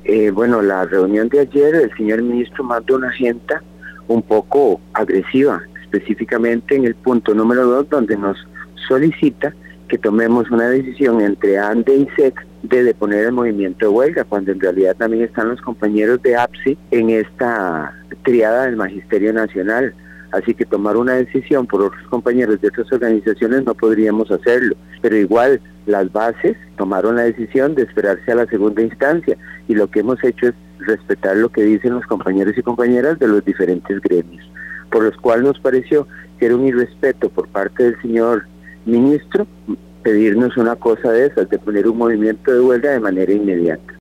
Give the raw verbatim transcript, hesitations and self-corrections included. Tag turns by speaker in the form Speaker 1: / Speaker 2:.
Speaker 1: Eh, bueno, la reunión de ayer, el señor ministro mandó una agenda un poco agresiva, específicamente en el punto número dos, donde nos solicita que tomemos una decisión entre ANDE y S E C de deponer el movimiento de huelga, cuando en realidad también están los compañeros de A P S I en esta triada del Magisterio Nacional. Así que tomar una decisión por otros compañeros de otras organizaciones no podríamos hacerlo, pero igual las bases tomaron la decisión de esperarse a la segunda instancia y lo que hemos hecho es respetar lo que dicen los compañeros y compañeras de los diferentes gremios, por los cuales nos pareció que era un irrespeto por parte del señor ministro pedirnos una cosa de esas, de poner un movimiento de huelga de manera inmediata.